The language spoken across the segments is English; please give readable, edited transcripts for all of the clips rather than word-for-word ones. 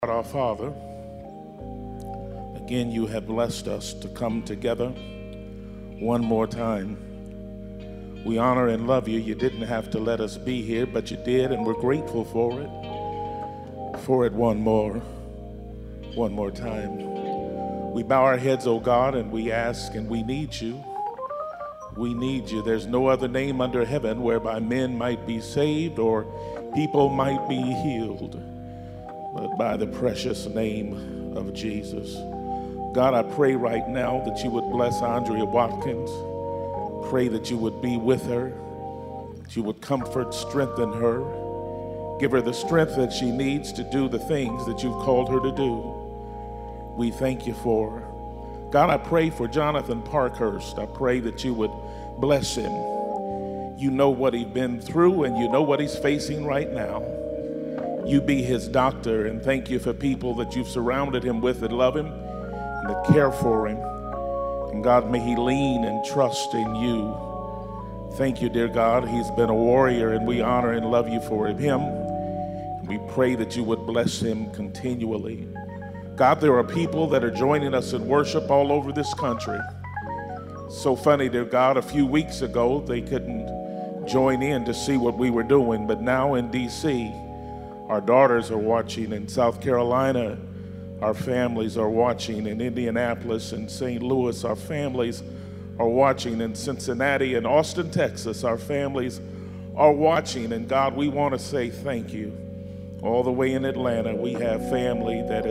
Our Father, again, you have blessed us to come together one more time. We honor and love you. You didn't have to let us be here, but you did, and we're grateful for it one more time. We bow our heads, oh God, and we ask and we need you. We need you. There's no other name under heaven whereby men might be saved or people might be healed, but by the precious name of Jesus. God, I pray right now that you would bless Andrea Watkins. Pray that you would be with her, that you would comfort, strengthen her, give her the strength that she needs to do the things that you've called her to do. We thank you for her. God, I pray for Jonathan Parkhurst. I pray that you would bless him. You know what he's been through and you know what he's facing right now. You be his doctor, and thank you for people that you've surrounded him with that love him and that care for him. And God, may he lean and trust in you. Thank you, dear God. He's been a warrior, and we honor and love you for him. And we pray that you would bless him continually. God, there are people that are joining us in worship all over this country. So funny, dear God, a few weeks ago, they couldn't join in to see what we were doing, but now in D.C., our daughters are watching. In South Carolina, our families are watching. In Indianapolis and St. Louis, our families are watching. In Cincinnati and Austin, Texas, our families are watching. And God, we want to say thank you. All the way in Atlanta, we have family that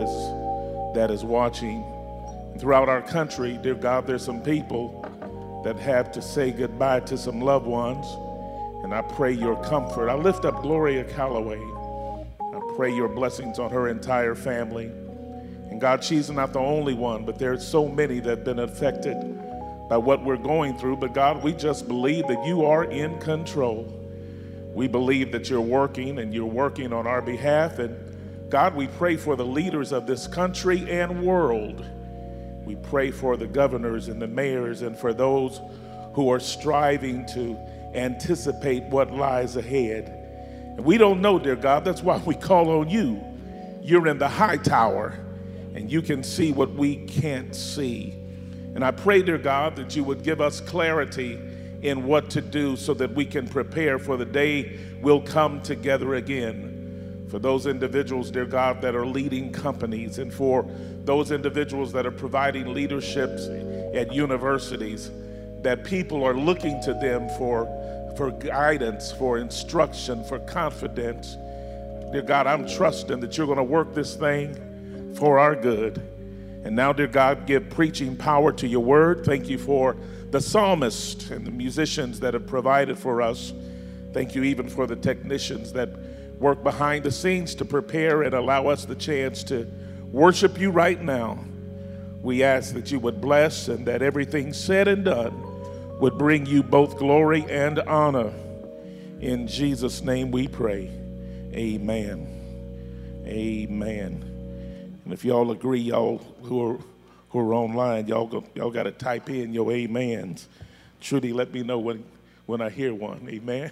is watching. Throughout our country, dear God, there's some people that have to say goodbye to some loved ones. And I pray your comfort. I lift up Gloria Calloway. Pray your blessings on her entire family. And God, she's not the only one, but there's so many that have been affected by what we're going through. But God, we just believe that you are in control. We believe that you're working and you're working on our behalf. And God, we pray for the leaders of this country and world. We pray for the governors and the mayors and for those who are striving to anticipate what lies ahead. And we don't know, dear God, that's why we call on you. You're in the high tower, and you can see what we can't see. And I pray, dear God, that you would give us clarity in what to do so that we can prepare for the day we'll come together again. For those individuals, dear God, that are leading companies, and for those individuals that are providing leaderships at universities, that people are looking to them for guidance, for instruction, for confidence. Dear God, I'm trusting that you're going to work this thing for our good. And now, dear God, give preaching power to your word. Thank you for the psalmist and the musicians that have provided for us. Thank you even for the technicians that work behind the scenes to prepare and allow us the chance to worship you right now. We ask that you would bless and that everything said and done would bring you both glory and honor. In Jesus' name we pray. Amen. Amen. And if y'all agree, y'all who are online, y'all got to type in your amens. Trudy, let me know when I hear one. Amen.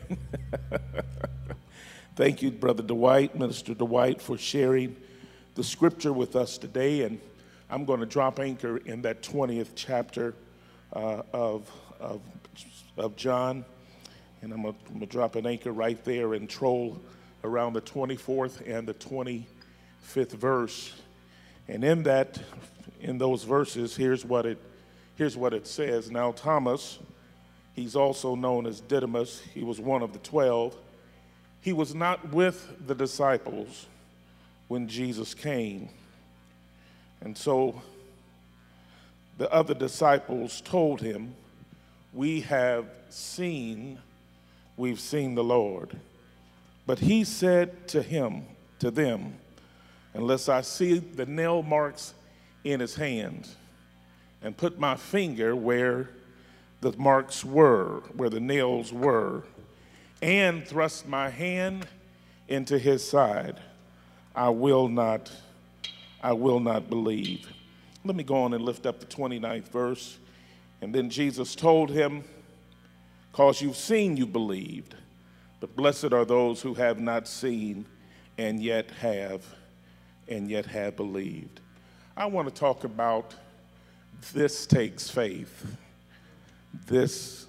Thank you, Brother Dwight, Minister Dwight, for sharing the scripture with us today. And I'm going to drop anchor in that 20th chapter of John, and I'm gonna drop an anchor right there and troll around the 24th and the 25th verse. And in those verses, here's what it says. Now Thomas, he's also known as Didymus, he was one of the 12. He was not with the disciples when Jesus came. And so the other disciples told him, we've seen the Lord. But he said to them, unless I see the nail marks in his hands and put my finger where the marks were, where the nails were, and thrust my hand into his side, I will not believe. Let me go on and lift up the 29th verse. And then Jesus told him, because you've seen, you believed. But blessed are those who have not seen and yet have and yet have believed. I want to talk about this takes faith. This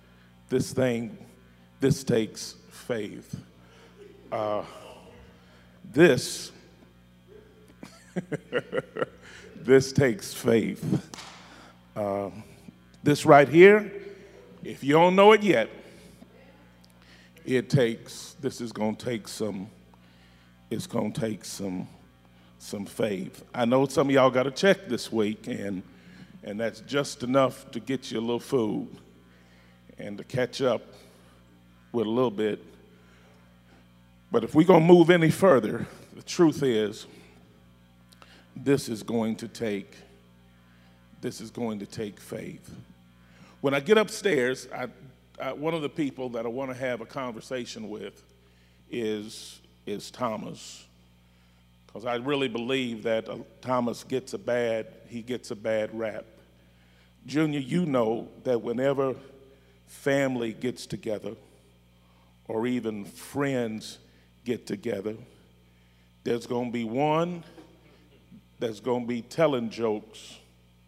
takes faith. This takes faith. This right here, if you don't know it yet, this is going to take some faith. I know some of y'all got a check this week, and that's just enough to get you a little food and to catch up with a little bit. But if we're going to move any further, the truth is, this is going to take faith. When I get upstairs, one of the people that I want to have a conversation with is Thomas, because I really believe that Thomas gets a bad rap. Junior, you know that whenever family gets together, or even friends get together, there's going to be one that's going to be telling jokes,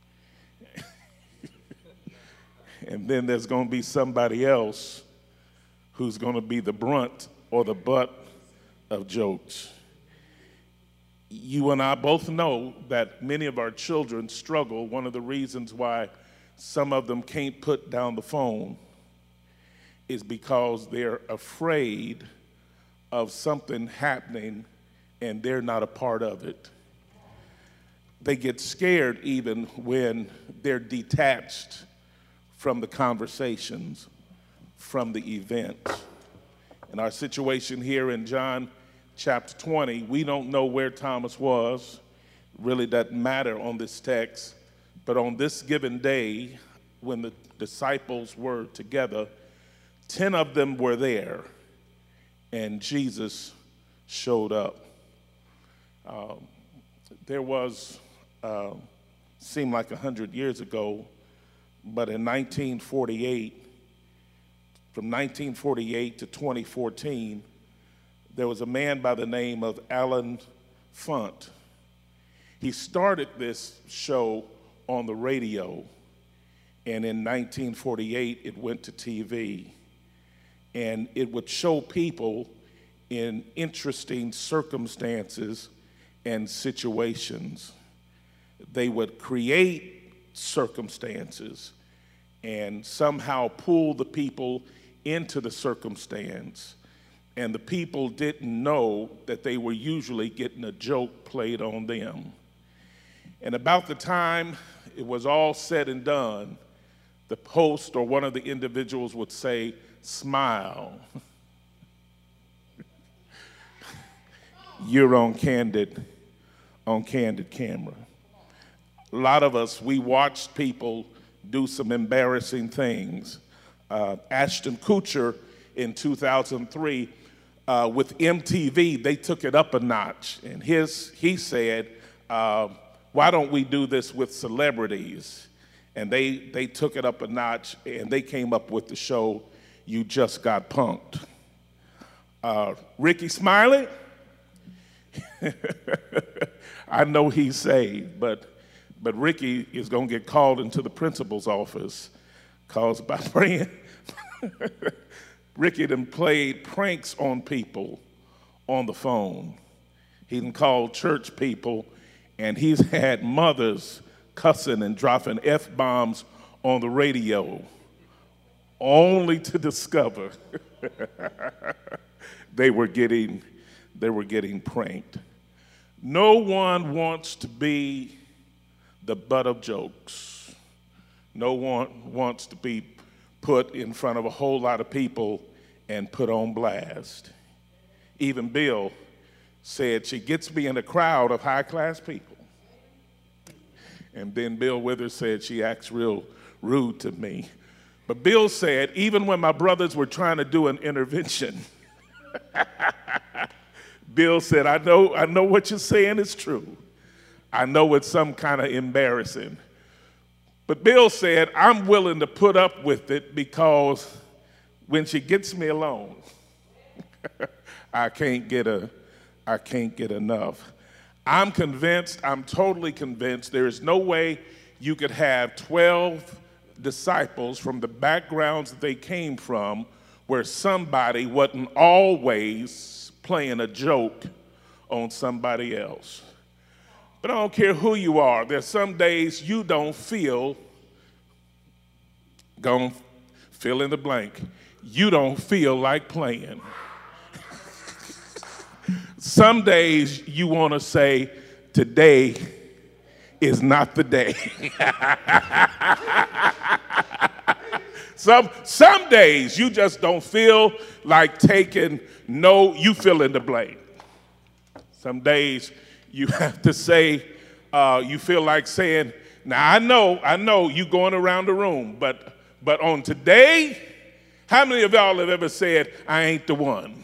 and then there's going to be somebody else who's going to be the brunt or the butt of jokes. You and I both know that many of our children struggle. One of the reasons why some of them can't put down the phone is because they're afraid of something happening and they're not a part of it. They get scared even when they're detached from the conversations, from the events. In our situation here in John chapter 20, we don't know where Thomas was. It really doesn't matter on this text. But on this given day, when the disciples were together, 10 of them were there, and Jesus showed up. There was, seemed like 100 years ago, but in 1948, from 1948 to 2014, there was a man by the name of Alan Funt. He started this show on the radio, and in 1948, it went to TV. And it would show people in interesting circumstances and situations. They would create circumstances and somehow pull the people into the circumstance. And the people didn't know that they were usually getting a joke played on them. And about the time it was all said and done, the host or one of the individuals would say, "Smile." You're on candid camera. A lot of us, we watched people do some embarrassing things. Ashton Kutcher in 2003, with MTV, they took it up a notch. And he said, why don't we do this with celebrities? And they took it up a notch, and they came up with the show, You Just Got Punked. Ricky Smiley, I know he's saved, but Ricky is going to get called into the principal's office because by praying, Ricky done played pranks on people on the phone. He done called church people, and he's had mothers cussing and dropping F-bombs on the radio, only to discover they were getting pranked. No one wants to be the butt of jokes. No one wants to be put in front of a whole lot of people and put on blast. Even Bill said she gets me in a crowd of high-class people. And then Bill Withers said she acts real rude to me. But Bill said, even when my brothers were trying to do an intervention, Bill said, I know what you're saying is true. I know it's some kind of embarrassing. But Bill said, I'm willing to put up with it because when she gets me alone, I can't get enough. I'm convinced, I'm totally convinced, there is no way you could have 12 disciples from the backgrounds that they came from where somebody wasn't always playing a joke on somebody else. But I don't care who you are, there's some days you don't feel, go fill in the blank, you don't feel like playing. Some days you want to say, today is not the day. Some days you just don't feel like taking no, you fill in the blank. Some days you have to say, you feel like saying, now I know you going around the room, but on today, how many of y'all have ever said, I ain't the one?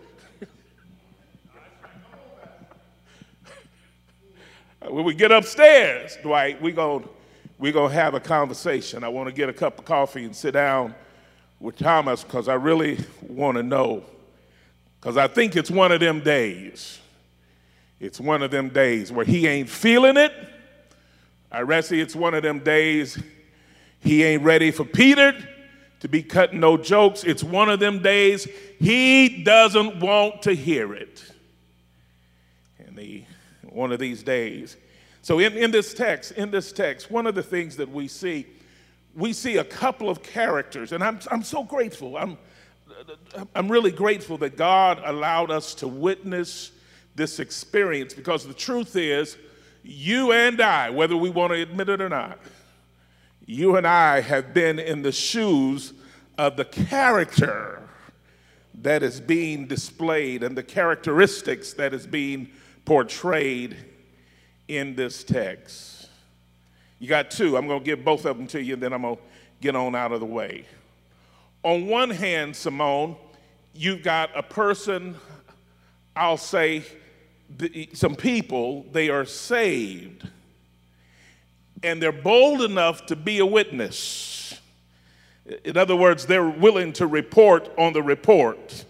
When we get upstairs, Dwight, we're gonna have a conversation. I want to get a cup of coffee and sit down with Thomas because I really want to know. Because I think it's one of them days. It's one of them days where he ain't feeling it. I reckon it's one of them days he ain't ready for Peter to be cutting no jokes. It's one of them days he doesn't want to hear it. And one of these days. So in this text, one of the things that we see a couple of characters, and I'm so grateful. I'm really grateful that God allowed us to witness this experience, because the truth is, you and I, whether we want to admit it or not, you and I have been in the shoes of the character that is being displayed and the characteristics that is being portrayed in this text. You got two. I'm going to give both of them to you, and then I'm going to get on out of the way. On one hand, Simone, you've got a person, I'll say, some people, they are saved, and they're bold enough to be a witness. In other words, they're willing to report on the report.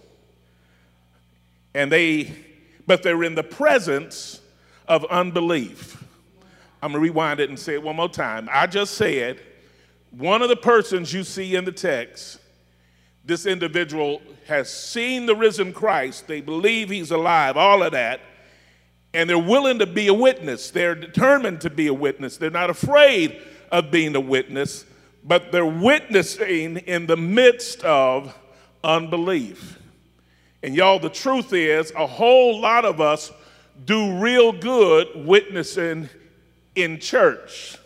But they're in the presence of unbelief. I'm going to rewind it and say it one more time. I just said, one of the persons you see in the text, this individual has seen the risen Christ. They believe he's alive, all of that. And they're willing to be a witness. They're determined to be a witness. They're not afraid of being a witness, but they're witnessing in the midst of unbelief. And y'all, the truth is, a whole lot of us do real good witnessing in church.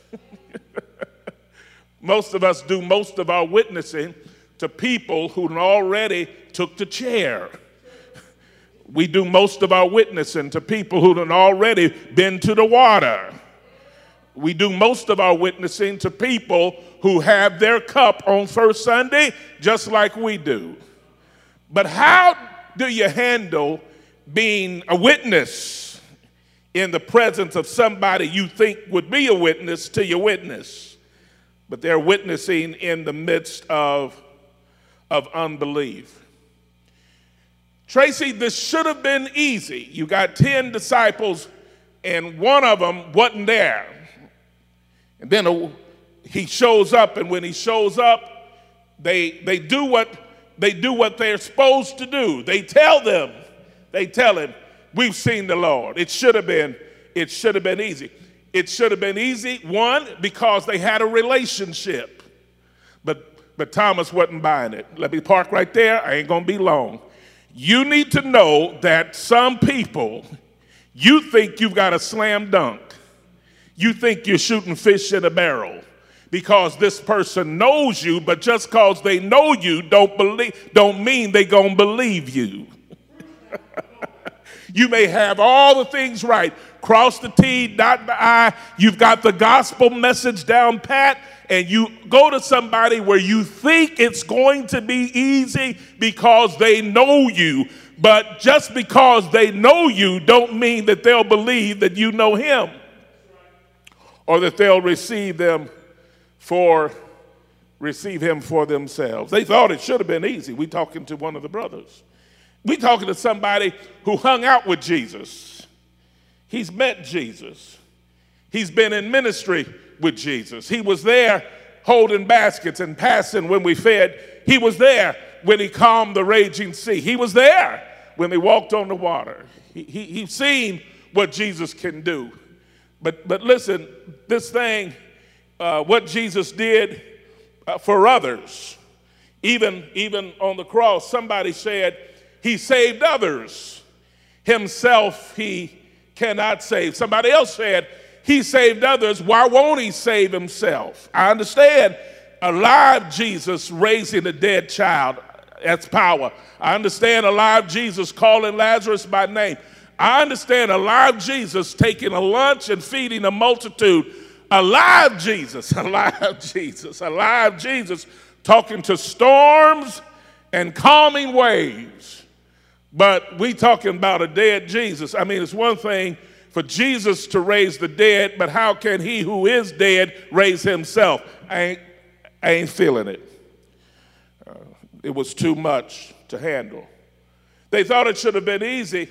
Most of us do most of our witnessing to people who already took the chair. We do most of our witnessing to people who have already been to the water. We do most of our witnessing to people who have their cup on first Sunday, just like we do. But how do you handle being a witness in the presence of somebody you think would be a witness to your witness, but they're witnessing in the midst of unbelief? Tracy, this should have been easy. You got 10 disciples, and one of them wasn't there. And then he shows up, and when he shows up, they do what they're supposed to do. They tell him, we've seen the Lord. It should have been easy. It should have been easy, one, because they had a relationship. But Thomas wasn't buying it. Let me park right there. I ain't going to be long. You need to know that some people, you think you've got a slam dunk. You think you're shooting fish in a barrel because this person knows you, but just because they know you don't mean they're going to believe you. You may have all the things right. Cross the T, dot the I. You've got the gospel message down pat, and you go to somebody where you think it's going to be easy because they know you. But just because they know you don't mean that they'll believe that you know him or that they'll receive him for themselves. They thought it should have been easy. We talking to one of the brothers. We talking to somebody who hung out with Jesus. He's met Jesus. He's been in ministry with Jesus. He was there holding baskets and passing when we fed. He was there when he calmed the raging sea. He was there when they walked on the water. He's seen what Jesus can do. But listen, this thing, what Jesus did for others, even on the cross, somebody said he saved others. Himself he cannot save. Somebody else said he saved others. Why won't he save himself? I understand a live Jesus raising a dead child. That's power. I understand a live Jesus calling Lazarus by name. I understand a live Jesus taking a lunch and feeding a multitude. A live Jesus, a live Jesus, a live Jesus talking to storms and calming waves. But we talking about a dead Jesus. I mean, it's one thing for Jesus to raise the dead, but how can he who is dead raise himself? I ain't feeling it. It was too much to handle. They thought it should have been easy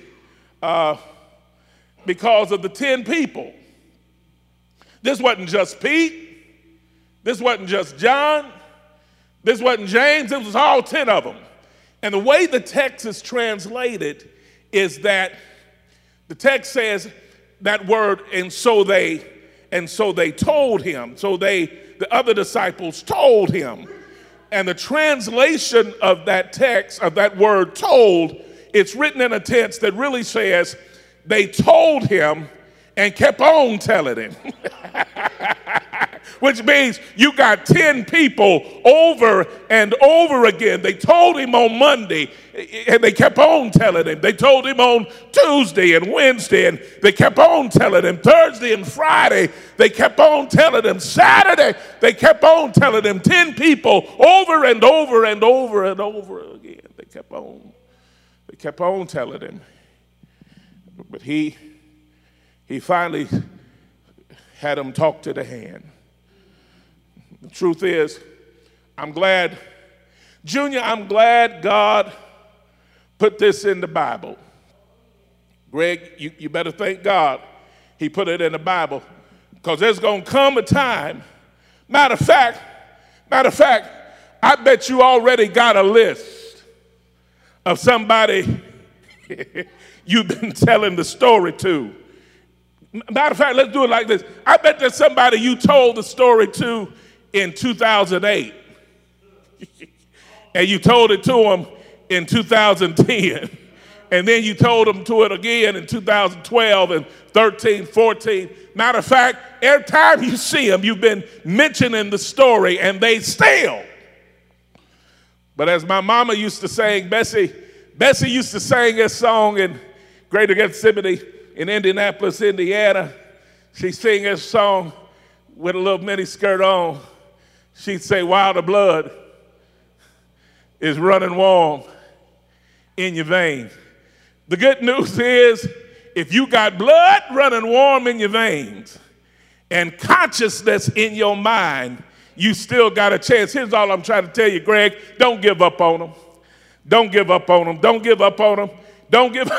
because of the 10 people. This wasn't just Pete. This wasn't just John. This wasn't James. It was all 10 of them. And the way the text is translated is that the text says that word, and so they told him. So the other disciples told him. And the translation of that text, of that word told, it's written in a tense that really says they told him and kept on telling him. Which means you got 10 people over and over again. They told him on Monday and they kept on telling him. They told him on Tuesday and Wednesday and they kept on telling him. Thursday and Friday, they kept on telling him. Saturday, they kept on telling him. 10 people over and over and over and over again. They kept on telling him. But he finally had him talk to the hand. The truth is, I'm glad God put this in the Bible. Greg, you better thank God he put it in the Bible, because there's going to come a time. Matter of fact, I bet you already got a list of somebody you've been telling the story to. Matter of fact, let's do it like this. I bet there's somebody you told the story to in 2008. And you told it to them in 2010. And then you told them to it again in 2012 and 13, 14. Matter of fact, every time you see them, you've been mentioning the story and they still. But as my mama used to sing, Bessie used to sing this song in Greater Gethsemane in Indianapolis, Indiana. She sang this song with a little mini skirt on. She'd say, while the blood is running warm in your veins. The good news is, if you got blood running warm in your veins and consciousness in your mind, you still got a chance. Here's all I'm trying to tell you, Greg. Don't give up on them. Don't give up on them. Don't give up on them. Don't give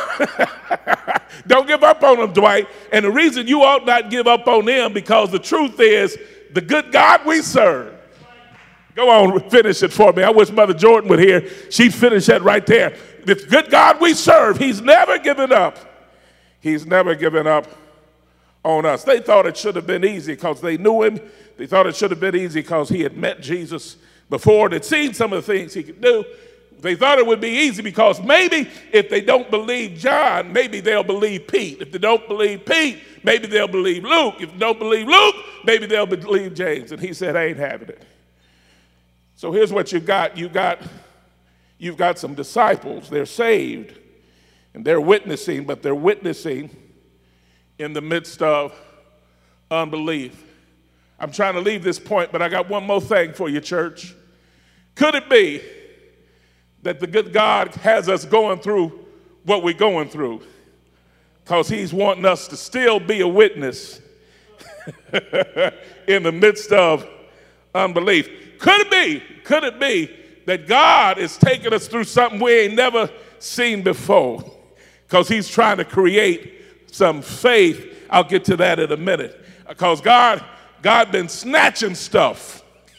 up on them, Dwight. And the reason you ought not give up on them, because the truth is, the good God we serve. Go on, finish it for me. I wish Mother Jordan would hear. She'd finish that right there. The good God we serve, he's never given up. He's never given up on us. They thought it should have been easy because they knew him. They thought it should have been easy because he had met Jesus before. They'd seen some of the things he could do. They thought it would be easy because maybe if they don't believe John, maybe they'll believe Pete. If they don't believe Pete, maybe they'll believe Luke. If they don't believe Luke, maybe they'll believe James. And he said, I ain't having it. So here's what you've got. You've got some disciples. They're saved and they're witnessing, but they're witnessing in the midst of unbelief. I'm trying to leave this point, but I got one more thing for you, church. Could it be that the good God has us going through what we're going through because he's wanting us to still be a witness in the midst of unbelief? Could it be that God is taking us through something we ain't never seen before because he's trying to create some faith. I'll get to that in a minute. Because God been snatching stuff.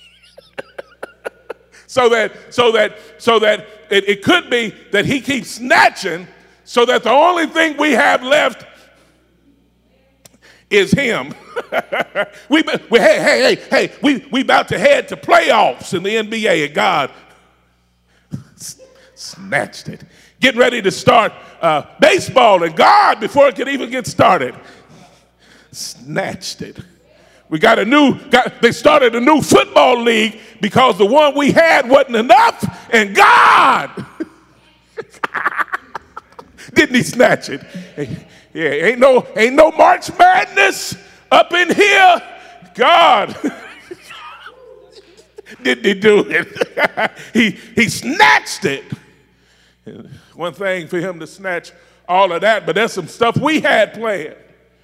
so that it could be that he keeps snatching so that the only thing we have left is him. we about to head to playoffs in the NBA, and God snatched it. Getting ready to start baseball, and God, before it could even get started, snatched it. They started a new football league because the one we had wasn't enough, and God didn't he snatch it? Yeah, ain't no March Madness up in here. God didn't he do it? he snatched it. One thing for him to snatch all of that, but there's some stuff we had planned.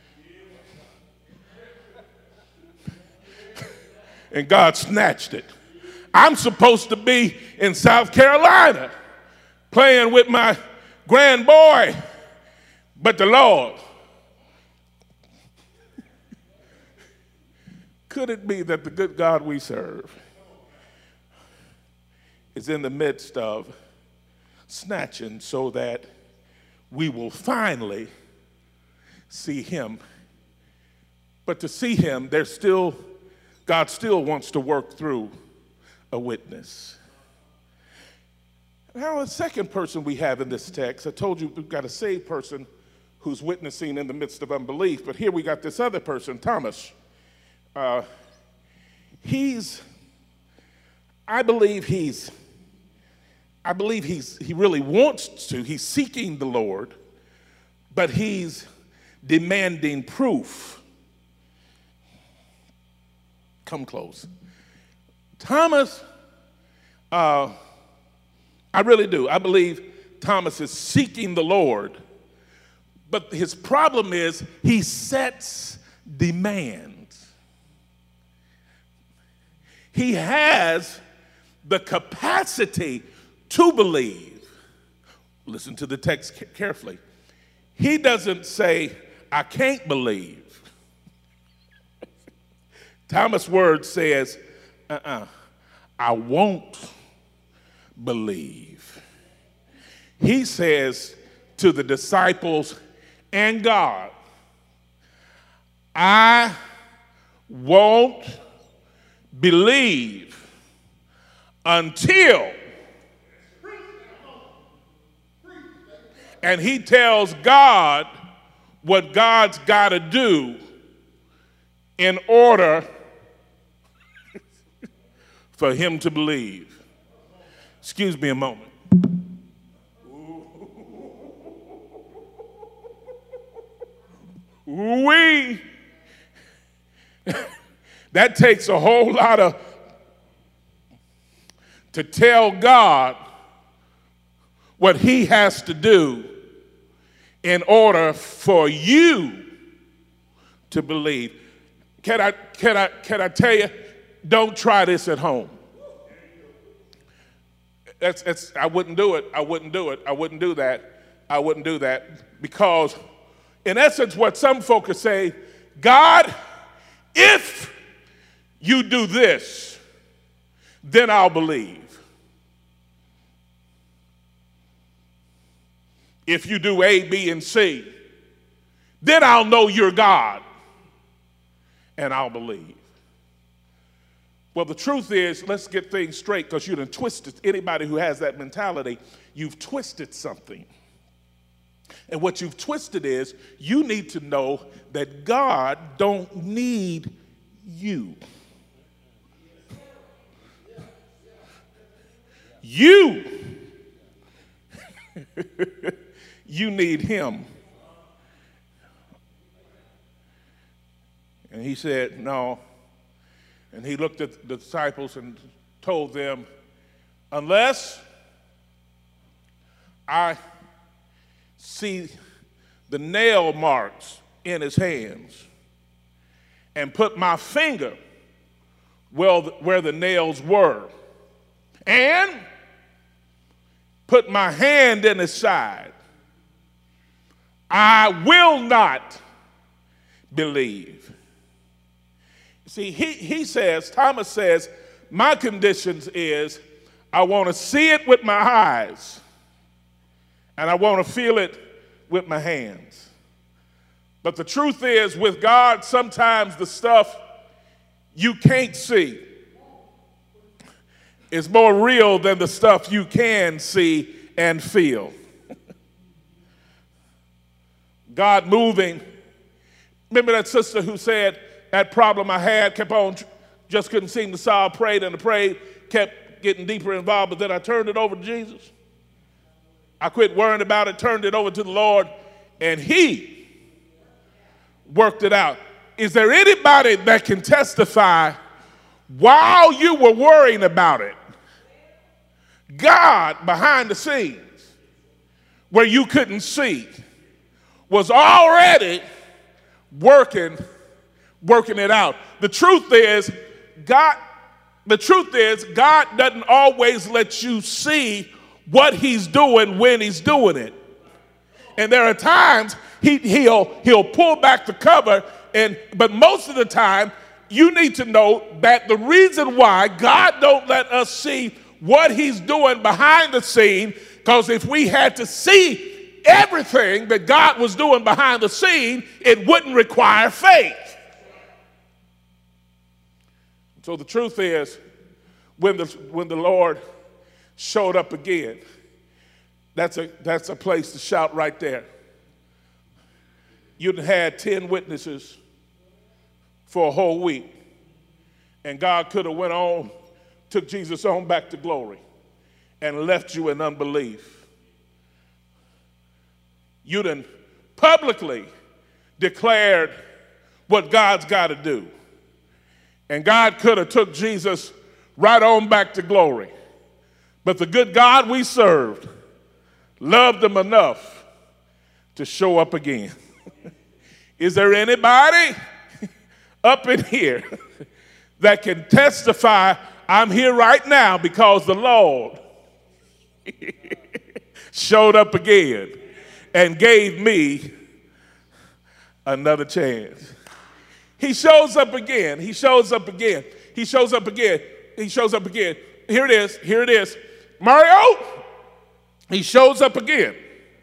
And God snatched it. I'm supposed to be in South Carolina playing with my grand boy, but the Lord. Could it be that the good God we serve is in the midst of snatching so that we will finally see him? But to see him, God still wants to work through a witness. Now, the second person we have in this text, I told you we've got a saved person who's witnessing in the midst of unbelief, but here we got this other person, Thomas. He really wants to. He's seeking the Lord, but he's demanding proof. Come close. Thomas, I really do. I believe Thomas is seeking the Lord, but his problem is he sets demands. He has the capacity to believe. Listen to the text carefully. He doesn't say, I can't believe. Thomas' word says, I won't believe. He says to the disciples and God, I won't believe until. And he tells God what God's got to do in order for him to believe. Excuse me a moment. That takes a whole lot to tell God what he has to do in order for you to believe. Can I tell you? Don't try this at home. I wouldn't do it. I wouldn't do it. I wouldn't do that. I wouldn't do that because, in essence, what some folk are saying, God, if you do this, then I'll believe. If you do A, B, and C, then I'll know you're God, and I'll believe. Well, the truth is, let's get things straight, because you done twisted. Anybody who has that mentality, you've twisted something. And what you've twisted is, you need to know that God don't need you. You need him. And he said, no. And he looked at the disciples and told them, unless I see the nail marks in his hands and put my finger where the nails were and put my hand in his side, I will not believe. See, Thomas says, my conditions is I want to see it with my eyes and I want to feel it with my hands. But the truth is, with God, sometimes the stuff you can't see is more real than the stuff you can see and feel. God moving. Remember that sister who said, that problem I had kept on, just couldn't seem to solve, prayed and prayed, kept getting deeper involved, but then I turned it over to Jesus. I quit worrying about it, turned it over to the Lord, and He worked it out. Is there anybody that can testify while you were worrying about it, God behind the scenes where you couldn't see was already working it out? The truth is, God doesn't always let you see what He's doing when He's doing it. And there are times he'll pull back the cover, but most of the time you need to know that the reason why God don't let us see what He's doing behind the scene, because if we had to see everything that God was doing behind the scene, it wouldn't require faith. So the truth is, when the Lord showed up again, that's a place to shout right there. You'd had 10 witnesses for a whole week, and God could have went on, took Jesus on back to glory, and left you in unbelief. You done publicly declared what God's got to do. And God could have took Jesus right on back to glory. But the good God we served loved him enough to show up again. Is there anybody up in here that can testify, I'm here right now because the Lord showed up again and gave me another chance? He shows up again. He shows up again. He shows up again. He shows up again. Here it is. Here it is. Mario, he shows up again.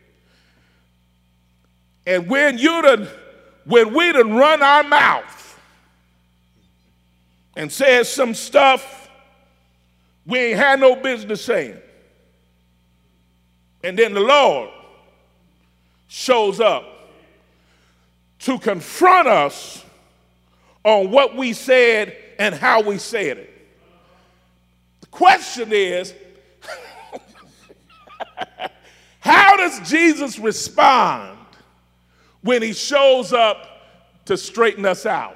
And when we done run our mouth and said some stuff we ain't had no business saying, and then the Lord shows up to confront us on what we said and how we said it. The question is, how does Jesus respond when he shows up to straighten us out?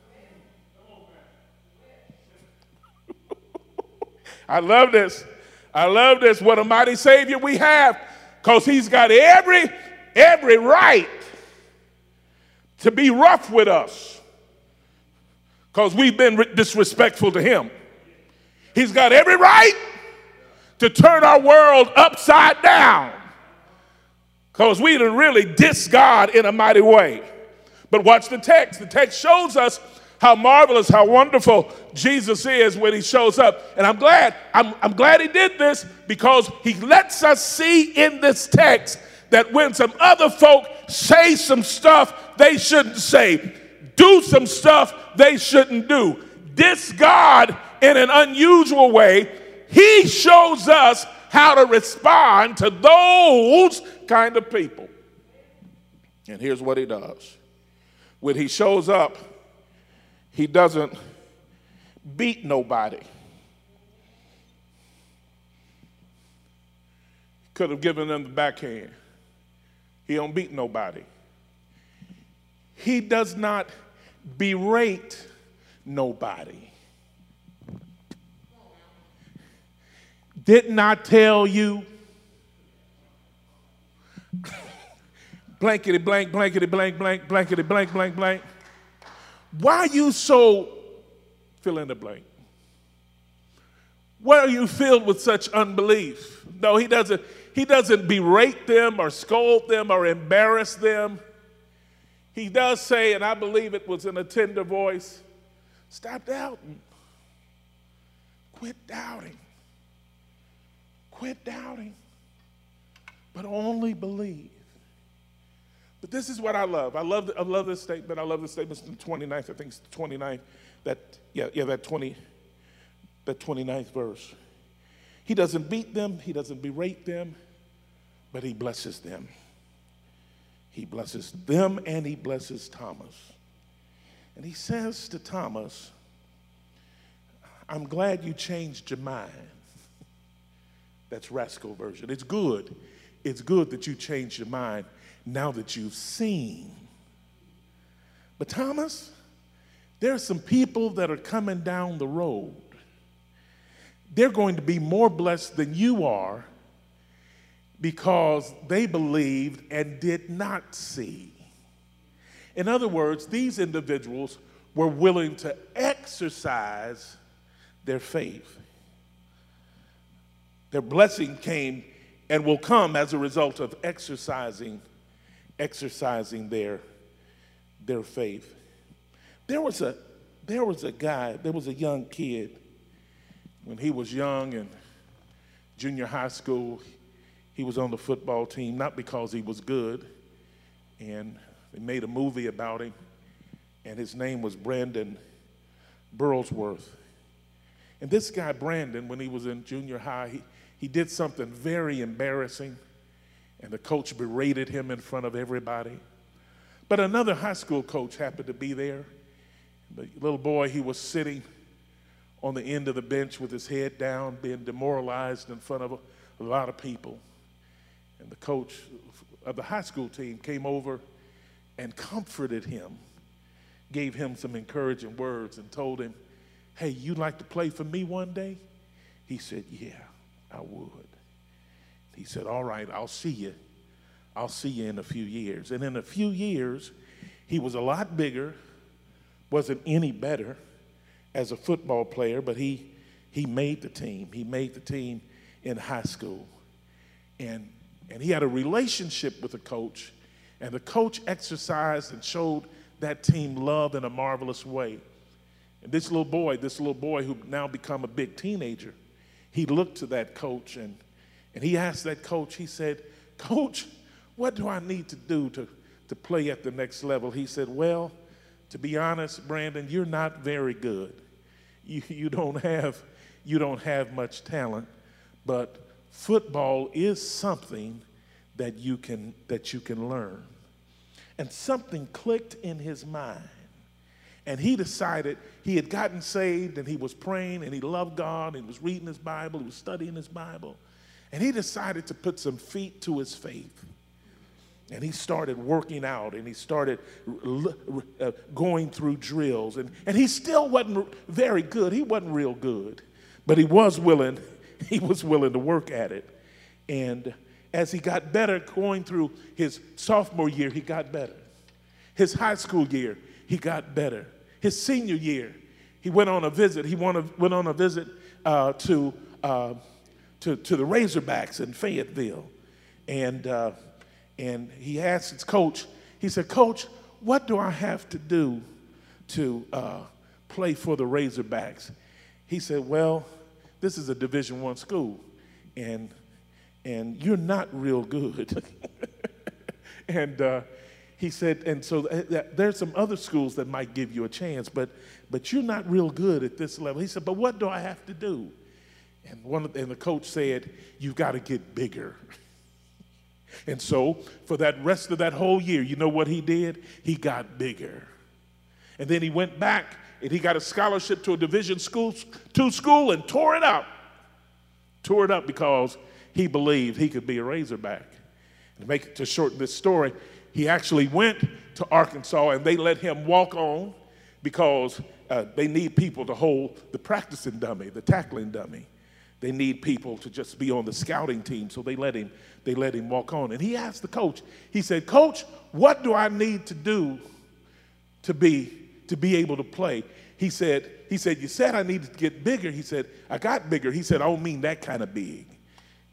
I love this. I love this. What a mighty Savior we have, because he's got every right to be rough with us because we've been disrespectful to him. He's got every right to turn our world upside down because we done really diss God in a mighty way. But watch the text. The text shows us how marvelous, how wonderful Jesus is when he shows up. And I'm glad he did this, because he lets us see in this text that when some other folk say some stuff they shouldn't say, do some stuff they shouldn't do, diss God in an unusual way, he shows us how to respond to those kind of people. And here's what he does. When he shows up, he doesn't beat nobody. Could have given them the backhand. He don't beat nobody. He does not berate nobody. Didn't I tell you? Blankety blank, blankety blank, blank, blankety blank, blank, blank. Why are you so, fill in the blank? Why are you filled with such unbelief? No, he doesn't he doesn't berate them or scold them or embarrass them. He does say, and I believe it was in a tender voice, stop doubting. Quit doubting. Quit doubting. But only believe. But this is what I love. I love this statement. I love this statement. It's the 29th. I think it's the 29th. That 29th verse. He doesn't beat them. He doesn't berate them. But he blesses them. He blesses them and he blesses Thomas. And he says to Thomas, I'm glad you changed your mind. That's Rascal version. It's good. It's good that you changed your mind now that you've seen. But Thomas, there are some people that are coming down the road. They're going to be more blessed than you are because they believed and did not see. In other words, these individuals were willing to exercise their faith. Their blessing came and will come as a result of exercising their faith. There was a young kid when he was young in junior high school. He was on the football team, not because he was good, and they made a movie about him, and his name was Brandon Burlsworth. And this guy, Brandon, when he was in junior high, he did something very embarrassing, and the coach berated him in front of everybody. But another high school coach happened to be there. The little boy, he was sitting on the end of the bench with his head down, being demoralized in front of a lot of people. And the coach of the high school team came over and comforted him, gave him some encouraging words and told him, hey, you'd like to play for me one day? He said, yeah, I would. He said, all right, I'll see you. I'll see you in a few years. And in a few years, he was a lot bigger, wasn't any better as a football player, but he made the team. He made the team in high school. And he had a relationship with the coach, and the coach exercised and showed that team love in a marvelous way. And this little boy who now become a big teenager, he looked to that coach and he asked that coach, he said, Coach, what do I need to do to play at the next level? He said, well, to be honest, Brandon, you're not very good. You don't have much talent, but football is something that you can learn. And something clicked in his mind. And he decided, he had gotten saved and he was praying and he loved God and he was reading his Bible, he was studying his Bible. And he decided to put some feet to his faith. And he started working out and he started going through drills. And he still wasn't very good. He wasn't real good. But he was willing to work at it. And as he got better, going through his sophomore year, he got better. His high school year, he got better. His senior year, he went on a visit. He went on a visit to the Razorbacks in Fayetteville. And he asked his coach, he said, Coach, what do I have to do to play for the Razorbacks? He said, well, this is a Division I school, and you're not real good. And he said, and so there's some other schools that might give you a chance, but you're not real good at this level. He said, but what do I have to do? And the coach said, you've got to get bigger. And so for that rest of that whole year, you know what he did? He got bigger. And then he went back and he got a scholarship to a Division II school and tore it up. Tore it up because he believed he could be a Razorback. And to shorten this story, he actually went to Arkansas and they let him walk on because they need people to hold the practicing dummy, the tackling dummy. They need people to just be on the scouting team, so they let him walk on. And he asked the coach, he said, Coach, what do I need to do to be able to play? He said, you said I needed to get bigger. He said, I got bigger. He said, I don't mean that kind of big.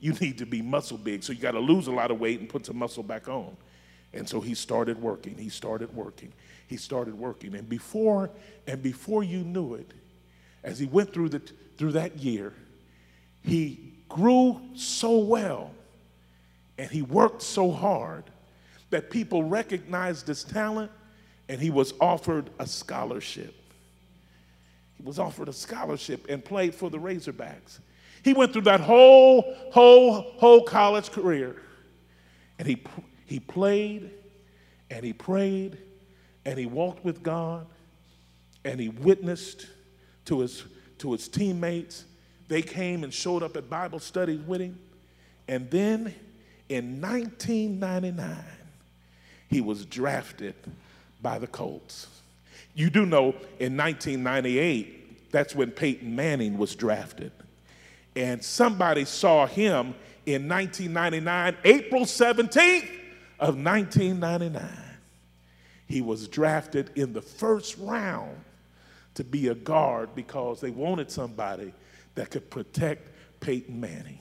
you need to be muscle big. So you got to lose a lot of weight and put some muscle back on. And so he started working. He started working. He started working. And before you knew it, as he went through that year, he grew so well and he worked so hard that people recognized his talent, and he was offered a scholarship. He was offered a scholarship and played for the Razorbacks. He went through that whole college career, and he played and he prayed and he walked with God and he witnessed to his teammates. They came and showed up at Bible studies with him. And then in 1999, he was drafted by the Colts. You do know in 1998, that's when Peyton Manning was drafted. And somebody saw him in 1999, April 17th of 1999. He was drafted in the first round to be a guard because they wanted somebody that could protect Peyton Manning.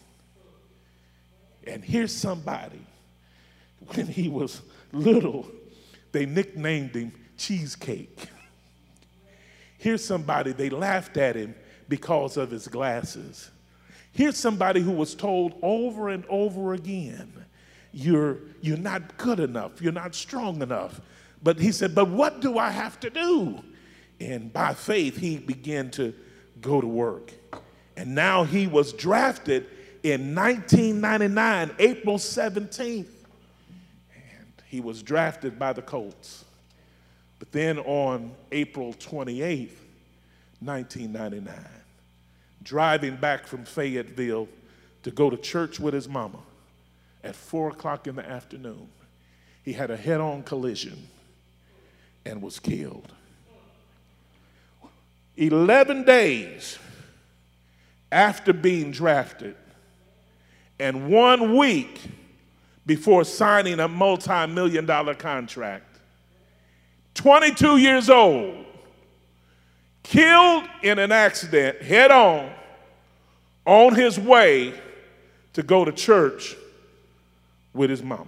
And here's somebody, when he was little, they nicknamed him Cheesecake. Here's somebody, they laughed at him because of his glasses. Here's somebody who was told over and over again, you're not good enough, you're not strong enough. But he said, but what do I have to do? And by faith, he began to go to work. And now he was drafted in 1999, April 17th. And he was drafted by the Colts. But then on April 28th, 1999, driving back from Fayetteville to go to church with his mama at 4 o'clock in the afternoon, he had a head-on collision and was killed. 11 days after being drafted and 1 week before signing a multi-million-dollar contract, 22 years old, killed in an accident head-on his way to go to church with his mom.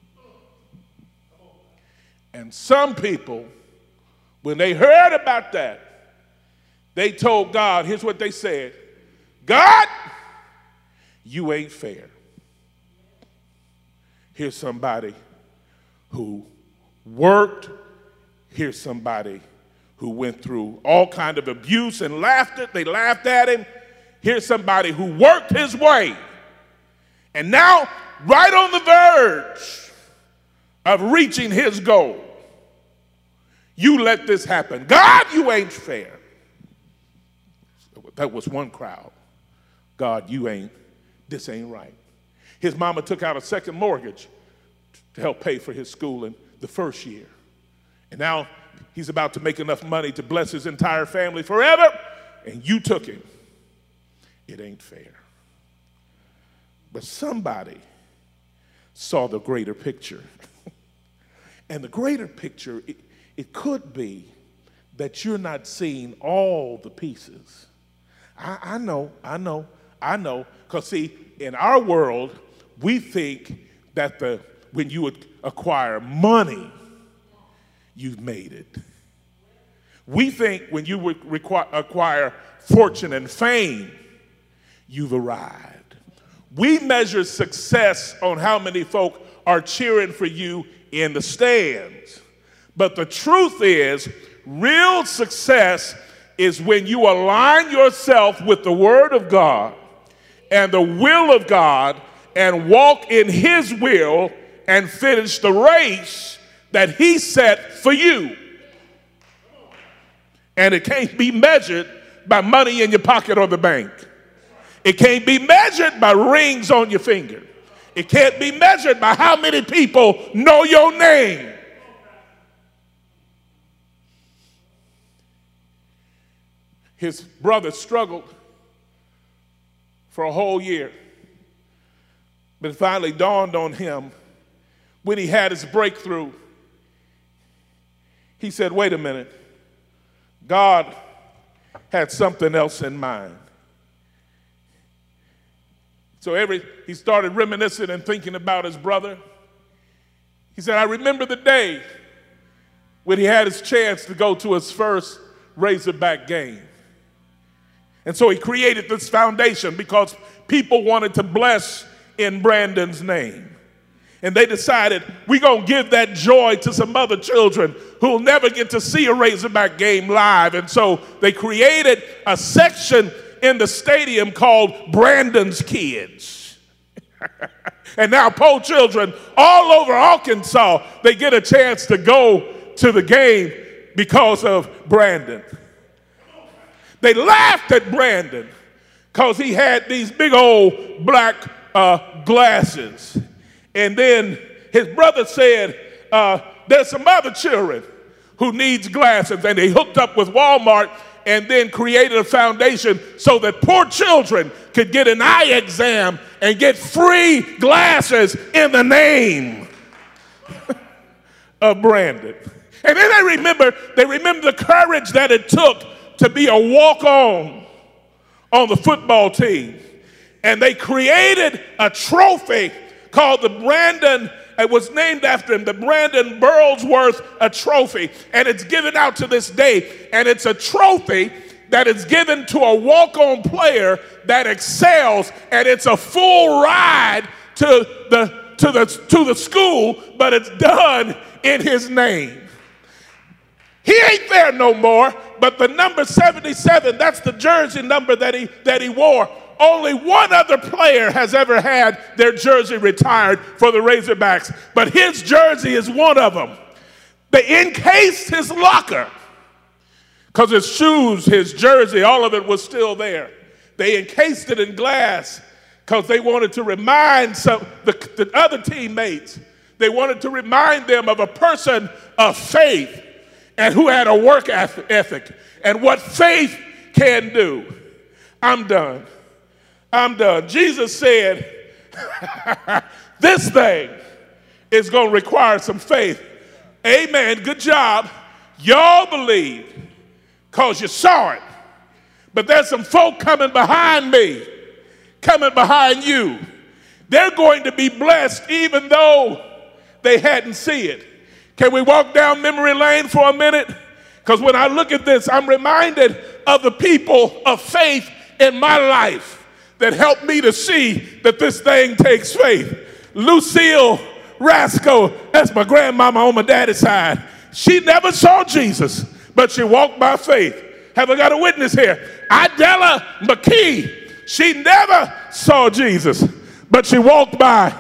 And some people, when they heard about that, they told God, here's what they said, God, you ain't fair. Here's somebody who worked. Here's somebody who went through all kind of abuse and they laughed at him. Here's somebody who worked his way. And now, right on the verge of reaching his goal, you let this happen. God, you ain't fair. That was one crowd. God, this ain't right. His mama took out a second mortgage to help pay for his schooling the first year. And now he's about to make enough money to bless his entire family forever, and you took him. It ain't fair. But somebody saw the greater picture. And the greater picture, it could be that you're not seeing all the pieces. I know. Because see, in our world, we think that when you would acquire money, you've made it. We think when you would acquire fortune and fame, you've arrived. We measure success on how many folk are cheering for you in the stands. But the truth is, real success is when you align yourself with the Word of God and the will of God and walk in His will and finish the race that He set for you. And it can't be measured by money in your pocket or the bank. It can't be measured by rings on your finger. It can't be measured by how many people know your name. His brother struggled for a whole year, but it finally dawned on him when he had his breakthrough. He said, wait a minute, God had something else in mind. So he started reminiscing and thinking about his brother. He said, I remember the day when he had his chance to go to his first Razorback game. And so he created this foundation because people wanted to bless in Brandon's name. And they decided, we're going to give that joy to some other children who will never get to see a Razorback game live. And so they created a section in the stadium called Brandon's Kids. And now poor children all over Arkansas, they get a chance to go to the game because of Brandon. They laughed at Brandon because he had these big old black glasses. And then his brother said, there's some other children who needs glasses. And they hooked up with Walmart and then created a foundation so that poor children could get an eye exam and get free glasses in the name of Brandon. And then they remember the courage that it took to be a walk-on the football team. And they created a trophy called the Brandon, it was named after him, the Brandon Burlsworth trophy. And it's given out to this day. And it's a trophy that is given to a walk-on player that excels. And it's a full ride to the school, but it's done in his name. He ain't there no more, but the number 77, that's the jersey number that he wore. Only one other player has ever had their jersey retired for the Razorbacks, but his jersey is one of them. They encased his locker because his shoes, his jersey, all of it was still there. They encased it in glass because they wanted to remind the other teammates, they wanted to remind them of a person of faith and who had a work ethic and what faith can do. I'm done. Jesus said, this thing is going to require some faith. Amen. Good job. Y'all believed because you saw it. But there's some folk coming behind me, coming behind you. They're going to be blessed even though they hadn't seen it. Can we walk down memory lane for a minute? Because when I look at this, I'm reminded of the people of faith in my life that helped me to see that this thing takes faith. Lucille Rasco, that's my grandmama on my daddy's side. She never saw Jesus, but she walked by faith. Have I got a witness here? Idella McKee, she never saw Jesus, but she walked by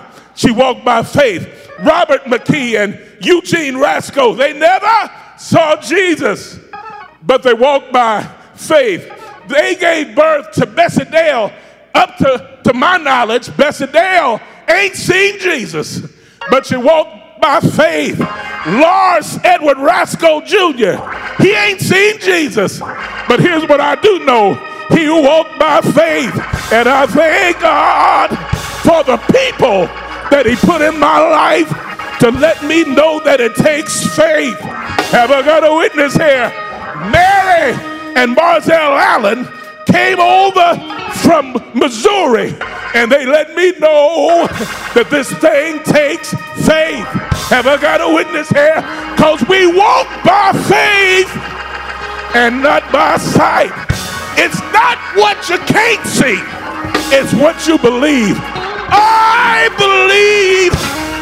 faith. Robert McKee and Eugene Rasco, they never saw Jesus, but they walked by faith. They gave birth to Bessie Dale. Up to my knowledge, Bessie Dale ain't seen Jesus, but she walked by faith. Lars Edward Rasco Jr., he ain't seen Jesus, but here's what I do know. He walked by faith, and I thank God for the people that he put in my life to let me know that it takes faith. Have I got a witness here? Mary and Barzell Allen came over from Missouri, and they let me know that this thing takes faith. Have I got a witness here? Because we walk by faith and not by sight. It's not what you can't see, it's what you believe. I believe.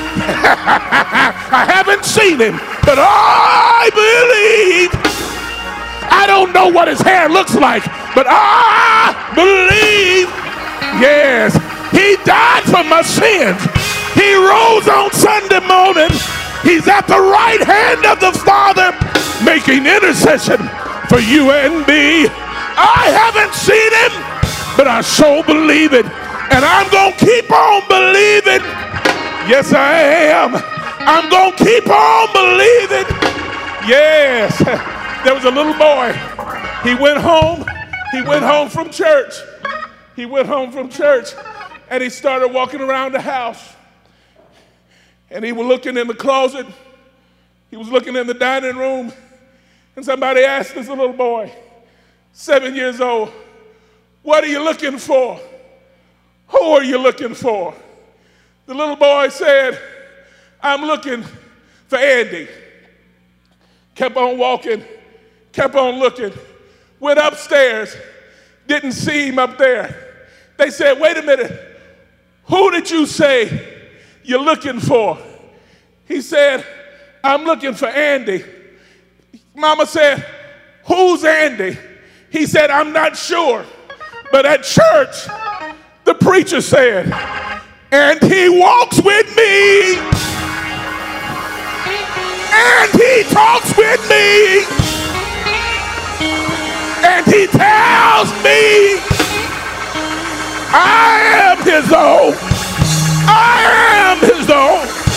I haven't seen him, but I believe. I don't know what his hair looks like, but I believe, yes, he died for my sins. He rose on Sunday morning. He's at the right hand of the Father making intercession for you and me. I haven't seen him, but I sure believe it. And I'm going to keep on believing. Yes, I am. I'm going to keep on believing. Yes. There was a little boy. He went home from church. He went home from church and he started walking around the house. And he was looking in the closet. He was looking in the dining room. And somebody asked this little boy, 7 years old, what are you looking for? Who are you looking for? The little boy said, I'm looking for Andy. Kept on walking, kept on looking, went upstairs, didn't see him up there. They said, wait a minute, who did you say you're looking for? He said, I'm looking for Andy. Mama said, who's Andy? He said, I'm not sure. But at church, the preacher said, and he walks with me, and he talks with me, and he tells me I am his own. I am his own.